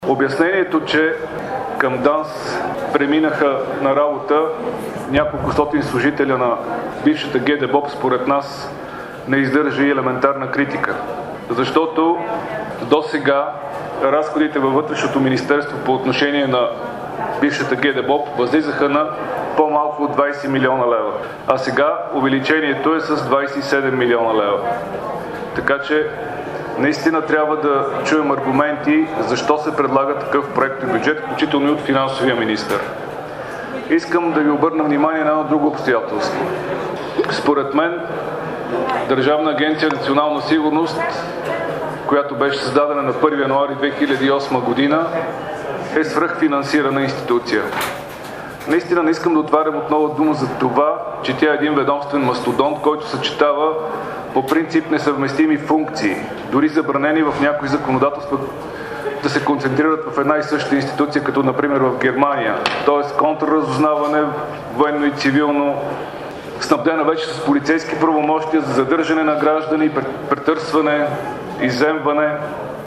Обяснението, че към ДАНС преминаха на работа няколко стотин служителя на бившата ГДБОП, според нас не издържа и елементарна критика. Защото досега разходите във Вътрешното министерство по отношение на бившата ГДБОП възлизаха на по-малко от 20 милиона лева. А сега увеличението е с 27 милиона лева. Така че наистина трябва да чуем аргументи защо се предлага такъв проектобюджет, включително и от финансовия министър. Искам да ви обърна внимание на едно друго обстоятелство. Според мен Държавна агенция „Национална сигурност“, която беше създадена на 1 януари 2008 година, е свръхфинансирана институция. Наистина не искам да отварям отново дума за това, че тя е един ведомствен мастодонт, който съчетава по принцип несъвместими функции, дори забранени в някои законодателства да се концентрират в една и съща институция, като например в Германия, т.е. контрразузнаване, военно и цивилно, снабдена вече с полицейски правомощия за задържане на граждани, претърсване, изземване.